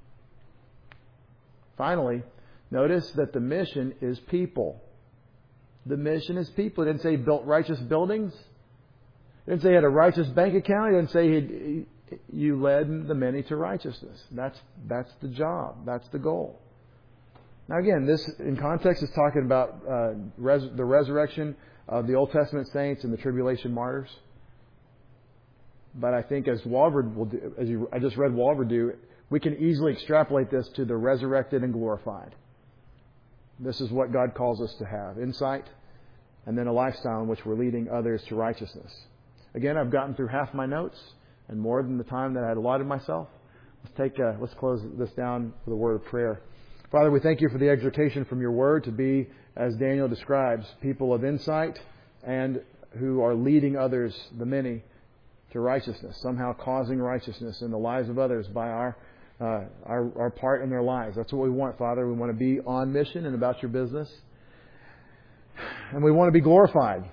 Finally, notice that the mission is people. The mission is people. It didn't say He built righteous buildings. It didn't say He had a righteous bank account. It didn't say you led the many to righteousness. That's the job. That's the goal. Now again, this in context is talking about the resurrection of the Old Testament saints and the tribulation martyrs. But I think as Walvoord will do, I just read Walvoord do, we can easily extrapolate this to the resurrected and glorified. This is what God calls us to have. Insight, and then a lifestyle in which we're leading others to righteousness. Again, I've gotten through half my notes and more than the time that I had allotted myself. Let's close this down with a word of prayer. Father, we thank You for the exhortation from Your Word to be, as Daniel describes, people of insight and who are leading others, the many, to righteousness, somehow causing righteousness in the lives of others by our part in their lives. That's what we want, Father. We want to be on mission and about your business. And we want to be glorified.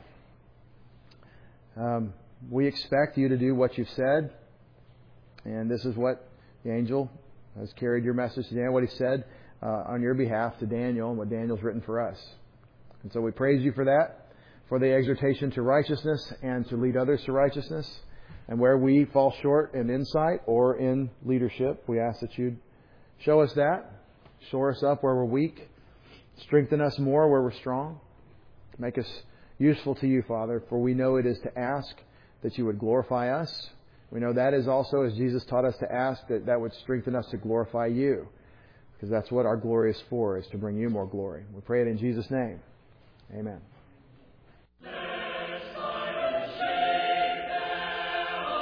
We expect you to do what you've said. And this is what the angel has carried your message to Daniel, what he said on your behalf to Daniel and what Daniel's written for us. And so we praise you for that, for the exhortation to righteousness and to lead others to righteousness. And where we fall short in insight or in leadership, we ask that you'd show us that, shore us up where we're weak, strengthen us more where we're strong, make us useful to you, Father, for we know it is to ask that you would glorify us. We know that is also, as Jesus taught us to ask, that would strengthen us to glorify you, because that's what our glory is for, is to bring you more glory. We pray it in Jesus' name. Amen.